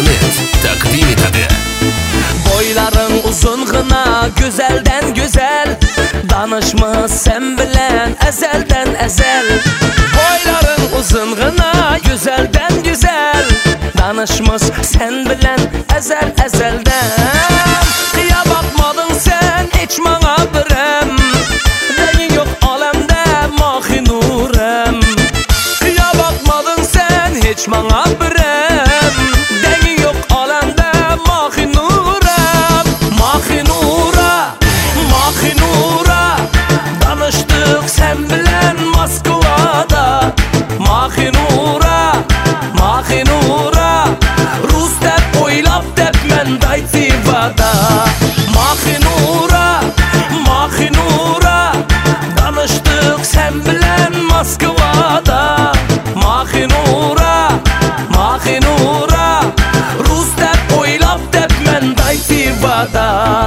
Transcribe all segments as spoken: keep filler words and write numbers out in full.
Internet takdim etadi. Boyların uzun gına güzelden güzel, danışma sen bilen ezelden ezel. Boyların uzun gına güzelden güzel, danışmaz sen bilen ezel ezelden. Kıya bakmadın sen hiç bana birem, deyin yok alemde mahi nurem. Kıya bakmadın sen hiç bana birem, deyin yok alemde mahi nurem. Mahi nura, mahi nura, danıştık sen bilen Moskova'da. Mahi nura, mahi nura, Rus dep oylap dep men daytivada. Mahi nura, mahi nura, danıştık sen bilen Moskova'da. Mahi nura, mahi nura, Rus dep oylap dep men daytivada.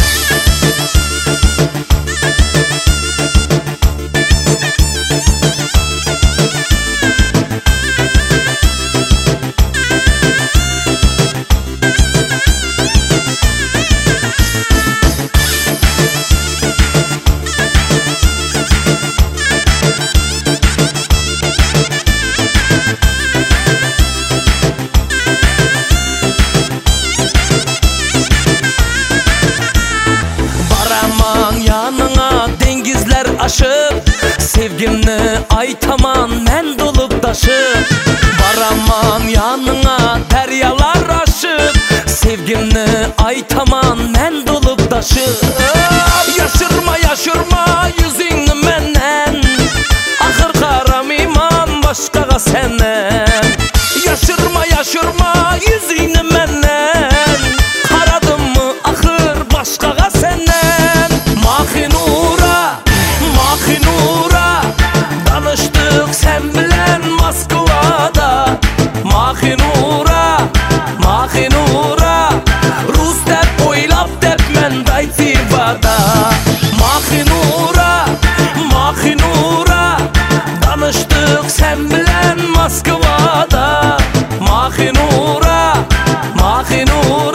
Yanına dengizler aşıp, sevgimni aytaman men dolup taşıp. Baraman yanına deryalar aşıp, sevgimni aytaman men dolup taşıp. Yaşırma yaşırma yüzüngni menden, ahır karamayman başkaga senden. Yaşırma yaşırma yüzüngni menden, karadım mı ahır başkaga senden. Mahi nura, mahi nura, danıştık sen bilen Moskova'da. Mahi nura, mahi nura, Rus dep oylap dep men daytivada. Mahi nura, mahi nura, danıştık sen bilen Moskova'da. Mahi nura, mahi nura,